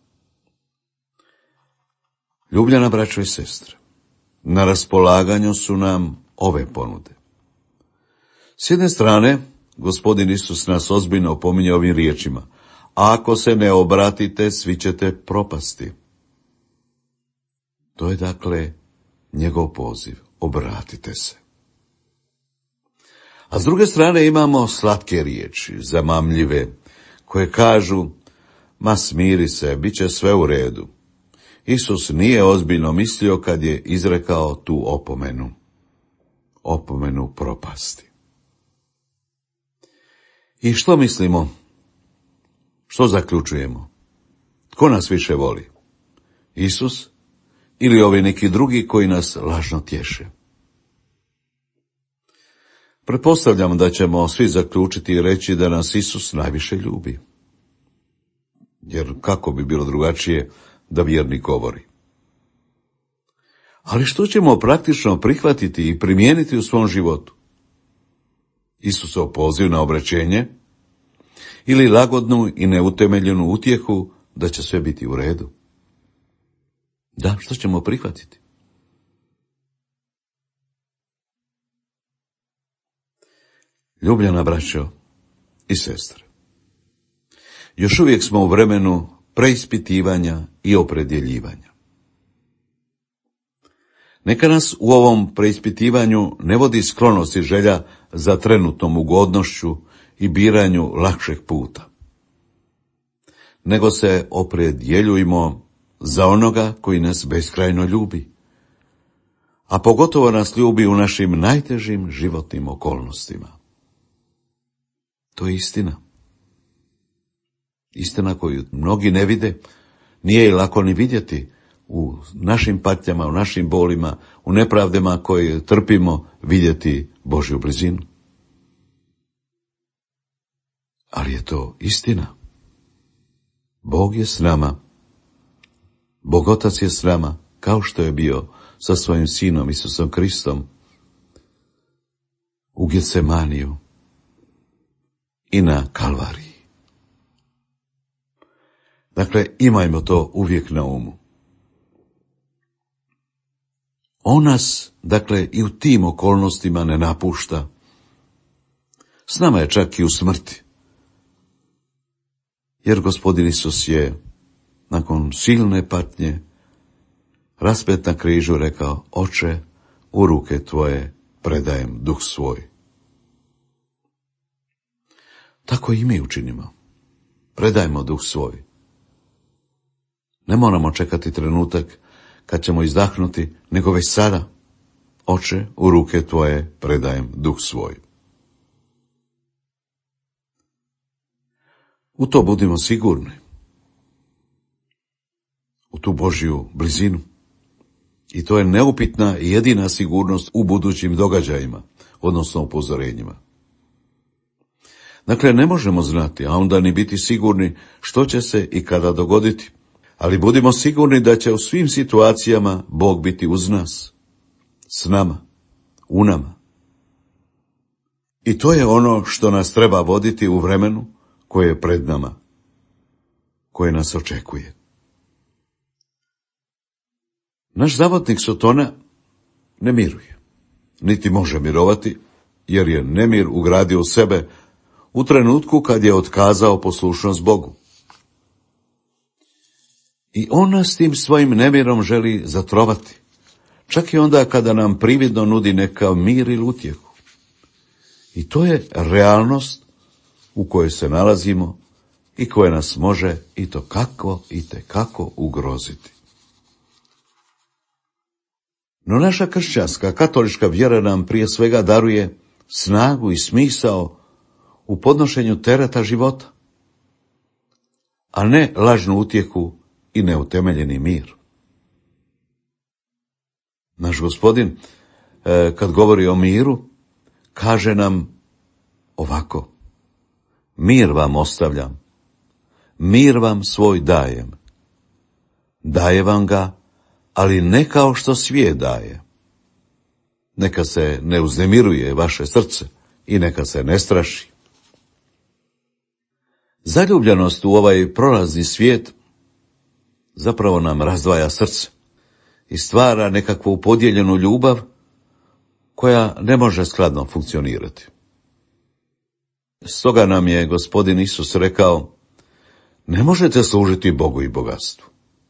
Ljubljena braćo i sestre, na raspolaganju su nam ove ponude. S jedne strane, Gospodin Isus nas ozbiljno opominje ovim riječima: ako se ne obratite, svi ćete propasti. To je dakle njegov poziv, obratite se. A s druge strane imamo slatke riječi, zamamljive, koje kažu: ma smiri se, bit će sve u redu. Isus nije ozbiljno mislio kad je izrekao tu opomenu, opomenu propasti. I što mislimo? Što zaključujemo? Tko nas više voli? Isus ili ovi neki drugi koji nas lažno tješe? Pretpostavljam da ćemo svi zaključiti i reći da nas Isus najviše ljubi. Jer kako bi bilo drugačije da vjernik govori? Ali što ćemo praktično prihvatiti i primijeniti u svom životu? Isusov poziv na obraćenje ili lagodnu i neutemeljenu utjehu da će sve biti u redu? Da, što ćemo prihvatiti? Ljubljena braćo i sestre, još uvijek smo u vremenu preispitivanja i opredjeljivanja. Neka nas u ovom preispitivanju ne vodi sklonost i želja za trenutnom ugodnošću i biranju lakšeg puta, nego se opredjeljujmo za onoga koji nas beskrajno ljubi, a pogotovo nas ljubi u našim najtežim životnim okolnostima. To je istina. Istina koju mnogi ne vide, nije je lako ni vidjeti u našim patnjama, u našim bolima, u nepravdama koje trpimo, vidjeti Božju blizinu. Ali je to istina. Bog je s nama. Bog Otac je s nama, kao što je bio sa svojim sinom Isusom Kristom u Getsemaniju i na Kalvariji. Dakle, imajmo to uvijek na umu. On nas, dakle, i u tim okolnostima ne napušta. S nama je čak i u smrti. Jer Gospodin Isus je, nakon silne patnje, raspet na križu rekao: Oče, u ruke tvoje predajem duh svoj. Tako i mi učinimo. Predajmo duh svoj. Ne moramo čekati trenutak kad ćemo izdahnuti, nego već sada. Oče, u ruke tvoje predajem duh svoj. U to budimo sigurni. U tu Božju blizinu. I to je neupitna i jedina sigurnost u budućim događajima, odnosno upozorenjima. Dakle, ne možemo znati, a onda ni biti sigurni što će se i kada dogoditi. Ali budimo sigurni da će u svim situacijama Bog biti uz nas, s nama, u nama. I to je ono što nas treba voditi u vremenu koje je pred nama, koje nas očekuje. Naš zavodnik Sotona ne miruje, niti može mirovati, jer je nemir ugradio u sebe u trenutku kad je otkazao poslušnost Bogu. I on nas tim svojim nemirom želi zatrovati, čak i onda kada nam prividno nudi neka mir ili utjehu. I to je realnost u kojoj se nalazimo i koja nas može i to kako i te kako ugroziti. No naša kršćanska, katolička vjera nam prije svega daruje snagu i smisao u podnošenju tereta života, a ne lažnu utjehu i neutemeljeni mir. Naš Gospodin, kad govori o miru, kaže nam ovako: mir vam ostavljam, mir vam svoj dajem. Daje vam ga, ali ne kao što svijet daje. Neka se ne uznemiruje vaše srce i neka se ne straši. Zaljubljenost u ovaj prolazni svijet zapravo nam razdvaja srce i stvara nekakvu podijeljenu ljubav koja ne može skladno funkcionirati. Stoga nam je Gospodin Isus rekao: ne možete služiti Bogu i bogatstvu.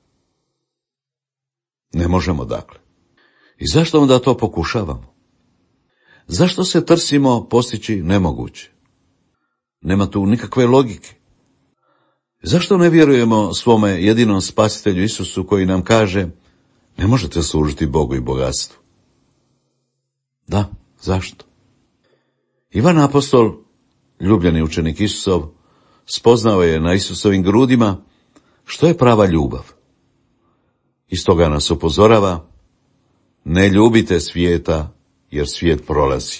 Ne možemo, dakle. I zašto onda to pokušavamo? Zašto se trsimo postići nemoguće? Nema tu nikakve logike. Zašto ne vjerujemo svome jedinom spasitelju Isusu koji nam kaže: ne možete služiti Bogu i bogatstvu? Da, zašto? Ivan apostol, ljubljeni učenik Isusov, spoznao je na Isusovim grudima što je prava ljubav. I stoga nas upozorava: ne ljubite svijeta, jer svijet prolazi.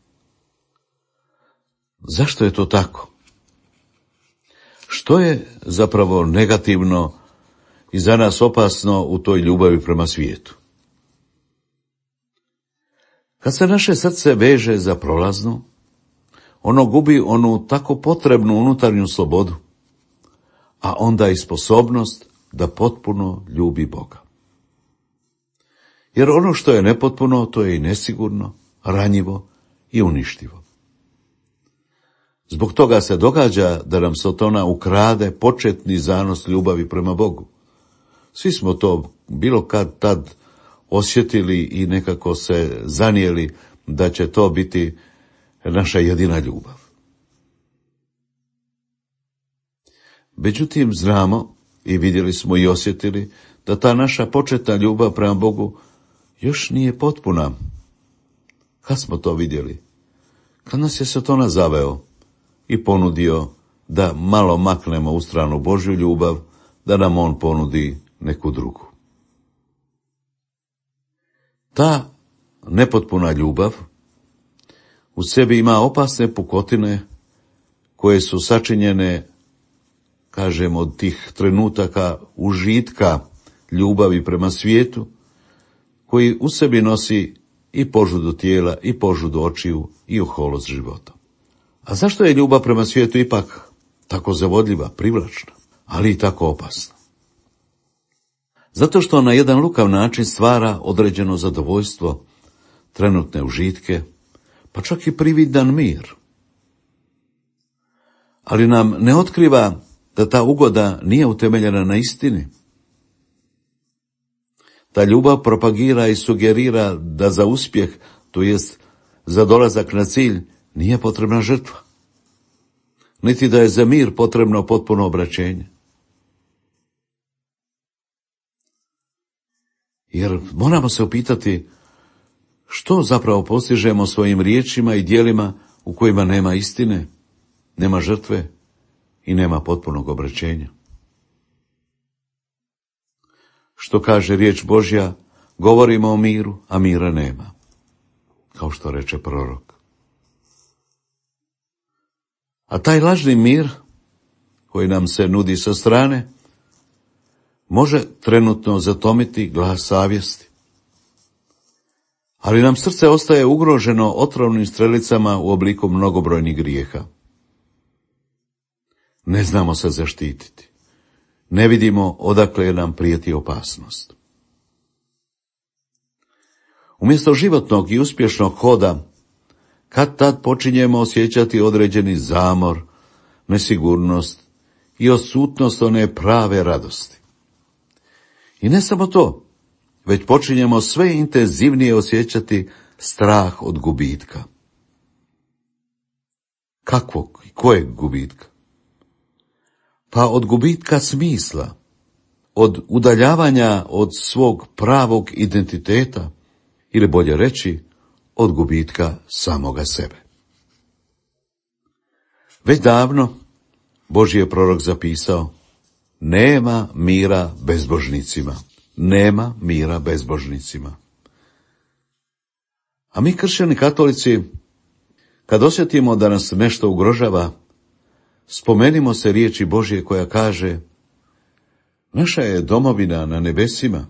Zašto je to tako? Što je zapravo negativno i za nas opasno u toj ljubavi prema svijetu? Kad se naše srce veže za prolazno, ono gubi onu tako potrebnu unutarnju slobodu, a onda i sposobnost da potpuno ljubi Boga. Jer ono što je nepotpuno, to je i nesigurno, ranjivo i uništivo. Zbog toga se događa da nam Sotona ukrade početni zanos ljubavi prema Bogu. Svi smo to bilo kad tad osjetili i nekako se zanijeli da će to biti naša jedina ljubav. Međutim, znamo i vidjeli smo i osjetili da ta naša početna ljubav prema Bogu još nije potpuna. Kad smo to vidjeli? Kad nas je Sotona zaveo i ponudio da malo maknemo u stranu Božju ljubav, da nam on ponudi neku drugu. Ta nepotpuna ljubav u sebi ima opasne pukotine koje su sačinjene, kažem, od tih trenutaka užitka ljubavi prema svijetu, koji u sebi nosi i požudu tijela, i požudu očiju, i oholost života. A zašto je ljubav prema svijetu ipak tako zavodljiva, privlačna, ali i tako opasna? Zato što na jedan lukav način stvara određeno zadovoljstvo, trenutne užitke, pa čak i prividan mir. Ali nam ne otkriva da ta ugoda nije utemeljena na istini. Ta ljubav propagira i sugerira da za uspjeh, to jest za dolazak na cilj, nije potrebna žrtva. niti da je za mir potrebno potpuno obraćenje. Jer moramo se upitati što zapravo postižemo svojim riječima i djelima u kojima nema istine, nema žrtve i nema potpunog obraćenja. Što kaže riječ Božja, govorimo o miru, a mira nema, kao što reče prorok. A taj lažni mir koji nam se nudi sa strane može trenutno zatomiti glas savjesti. Ali nam srce ostaje ugroženo otrovnim strelicama u obliku mnogobrojnih grijeha. Ne znamo se zaštititi. Ne vidimo odakle nam prijeti opasnost. Umjesto životnog i uspješnog hoda, kad tad počinjemo osjećati određeni zamor, nesigurnost i odsutnost one prave radosti. I ne samo to, već počinjemo sve intenzivnije osjećati strah od gubitka. Kakvog i kojeg gubitka? Pa od gubitka smisla, od udaljavanja od svog pravog identiteta, ili bolje reći, od gubitka samoga sebe. Već davno Božji je prorok zapisao: nema mira bezbožnicima, nema mira bezbožnicima. A mi kršćani katolici, kad osjetimo da nas nešto ugrožava, spomenimo se riječi Božje koja kaže: naša je domovina na nebesima.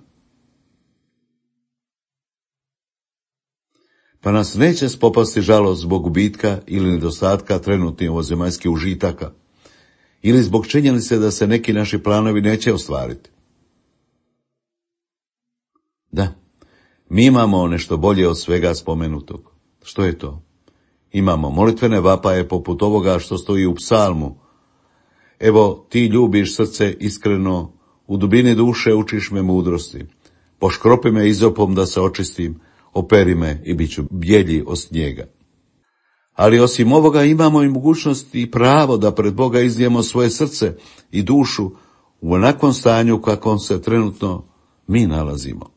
Pa nas neće spopasti žalost zbog gubitka ili nedostatka trenutnih ovozemaljskih užitaka, ili zbog činjenice da se neki naši planovi neće ostvariti. Da, mi imamo nešto bolje od svega spomenutog. Što je to? Imamo molitvene vapaje poput ovoga što stoji u psalmu: evo, ti ljubiš srce iskreno, u dubini duše učiš me mudrosti, poškropi me izopom da se očistim, operi me i bit ću bjelji od snijega. Ali osim ovoga imamo i mogućnost i pravo da pred Boga iznijemo svoje srce i dušu u onakvom stanju u kakvom se trenutno mi nalazimo.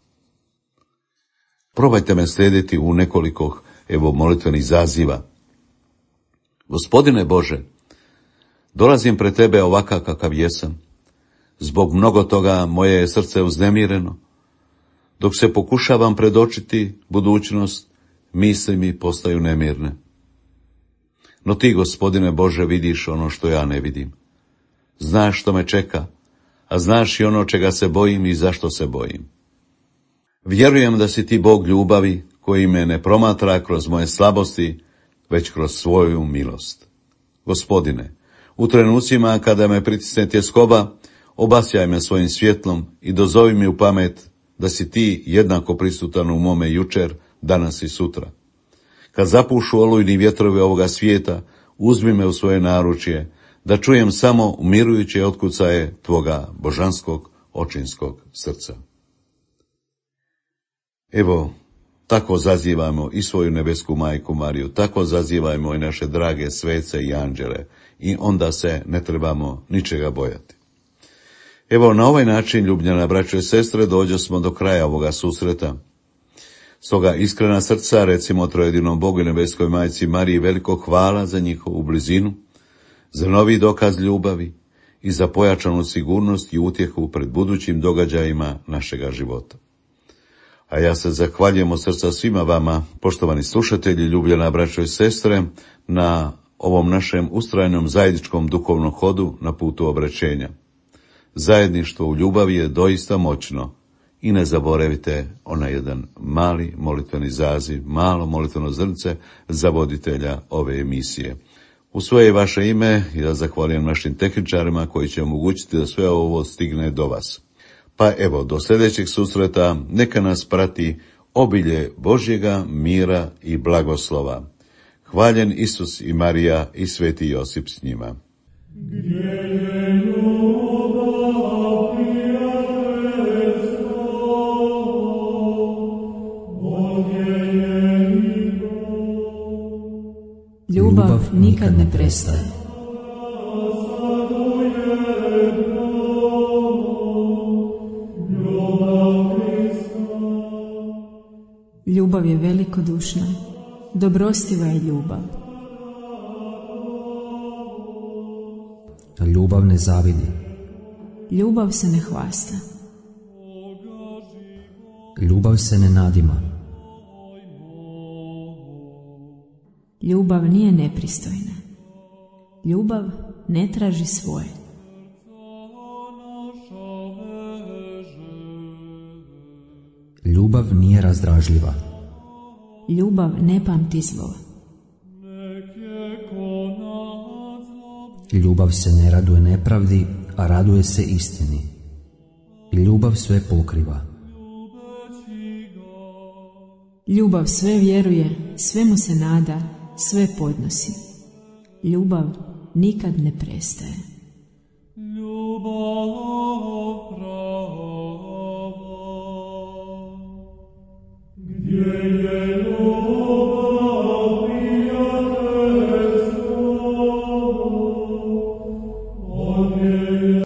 Probajte me slijediti u nekoliko evo molitvenih zaziva. Gospodine Bože, dolazim pred Tebe ovakav kakav jesam. Zbog mnogo toga moje je srce uznemireno. Dok se pokušavam predočiti budućnost, misli mi postaju nemirne. No Ti, Gospodine Bože, vidiš ono što ja ne vidim. Znaš što me čeka, a znaš i ono čega se bojim i zašto se bojim. Vjerujem da si Ti Bog ljubavi, koji me ne promatra kroz moje slabosti, već kroz svoju milost. Gospodine, u trenucima kada me pritisne tjeskoba, obasjaj me svojim svjetlom i dozovi mi u pamet da si Ti jednako prisutan u mome jučer, danas i sutra. Kad zapušu olujni vjetrovi ovoga svijeta, uzmi me u svoje naručje, da čujem samo umirujuće otkucaje Tvoga božanskog očinskog srca. Evo, tako zazivamo i svoju nebesku majku Mariju, tako zazivajmo i naše drage svece i anđele, i onda se ne trebamo ničega bojati. Evo, na ovaj način, ljubljena braćo i sestre, dođo smo do kraja ovoga susreta. Stoga iskrena srca recimo trojedinom Bogu i nebeskoj majci Mariji veliko hvala za njihovu blizinu, za novi dokaz ljubavi i za pojačanu sigurnost i utjehu pred budućim događajima našega života. A ja se zahvaljujem od srca svima vama, poštovani slušatelji, ljubljena braćo i sestre, na ovom našem ustrajnom zajedničkom duhovnom hodu na putu obraćenja. Zajedništvo u ljubavi je doista moćno i ne zaboravite onaj jedan mali molitveni zaziv, malo molitveno zrnce za voditelja ove emisije. U svoje vaše ime ja zahvaljujem našim tehničarima koji će omogućiti da sve ovo stigne do vas. Pa evo, do sljedećeg susreta neka nas prati obilje Božjega mira i blagoslova. Hvaljen Isus i Marija i sveti Josip s njima. Ljubav nikad ne prestaje. Ljubav je velikodušna, dobrostiva je ljubav. Ljubav ne zavidi. Ljubav se ne hvasta. Ljubav se ne nadima. Ljubav nije nepristojna. Ljubav ne traži svoje. Ljubav nije razdražljiva. Ljubav ne pamti zlo. Ljubav se ne raduje nepravdi, a raduje se istini. Ljubav sve pokriva. Ljubav sve vjeruje, svemu se nada, sve podnosi. Ljubav nikad ne prestaje. Ljubav prava, gdje je ljubav